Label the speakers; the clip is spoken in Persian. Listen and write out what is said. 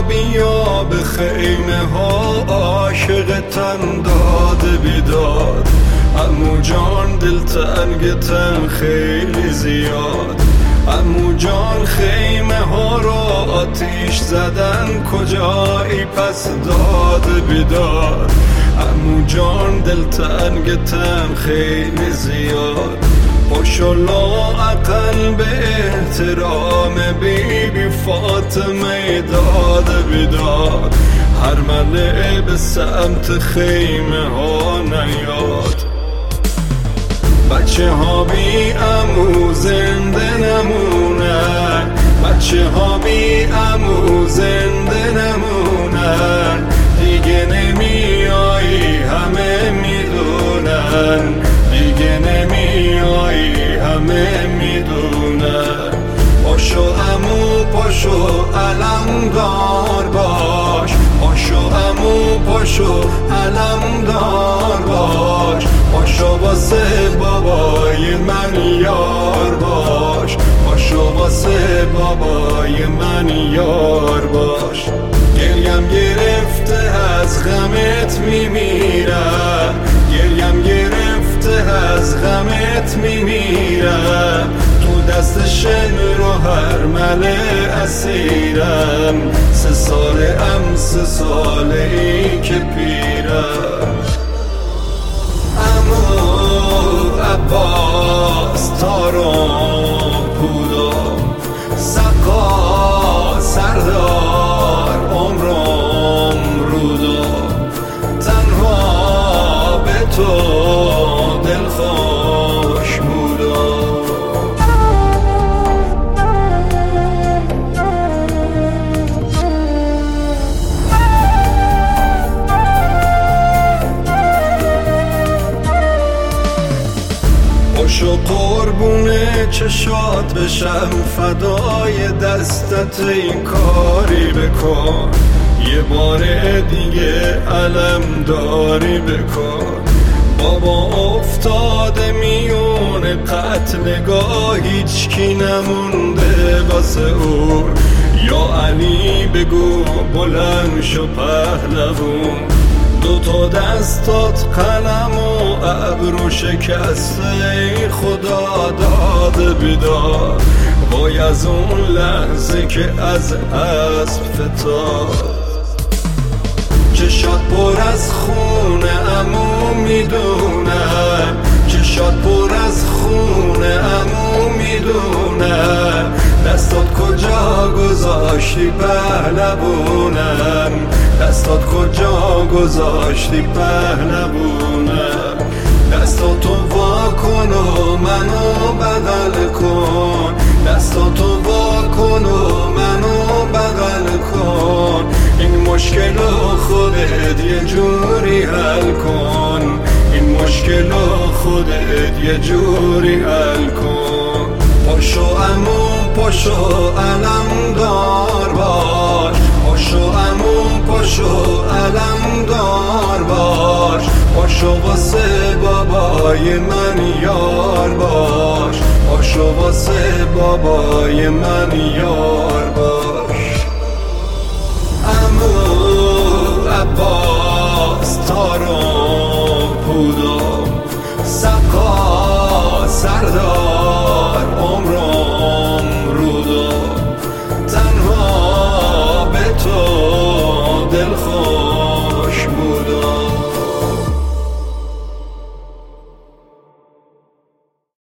Speaker 1: بیا به خیمه ها عاشقتن داد بیداد. عمو جان دلتنگتن خیلی زیاد. عمو جان خیمه ها رو آتیش زدن کجایی پس داد بیداد. عمو جان دلتنگتن خیلی زیاد. پاشو لااقل به احترام بی بی فاطمه داد بیداد. هر ملعه به سمت خیمه ها نیاد. بچه ها بی عمو زنده نمونن. بچه ها بی عمو زنده نمونن. دیگه نمیایی همه میدونن. دیگه نمیایی همه میدونن. پاشو عمو پاشو علمدار باش. پاشو عمو پاشو علمدار باش. پاشو واسه بابای من یار باش. پاشو واسه بابای من یار باش. گریم گرفته از غمت میمیرم. گریم گرفته از غمت میمیرم. تو دست شن رو هر مله اسیرم. 3 ساله ای که پیرم. عمو عباس تارم پودم سقا سردار عمرم رودم. تنها به تو دلخوش بودم. پاشو قربونه چشات بشم فدای دستت این کاری بکن. یه بار دیگه علم داری بکن. بابا افتاده میون قتلگاه هیچ کی نمونده واسه او. یا علی بگو بلند شو پهلوون. 2 دستات قلم و ابرو شکسته ای خدا داد بیداد. وای از اون لحظه که از اسب فتاد. چشات پر از خونه عمو میدونم. چشات پر از خونه عمو میدونم. دستات کجا گذاشتی پهلوونم. دستات کجا گذاشتی پهلوونم. دستاتو وا کن و منو بغل کن. دستاتو وا کن و منو بغل کن. این مشکلو خودت یه جوری حل کن. این مشکلو خودت یه جوری حل کن. پاشو عمو پاشو علمدار باش. پاشو عمو پاشو علمدار باش. پاشو واسه بابای من یار باش. پاشو واسه بابای من یار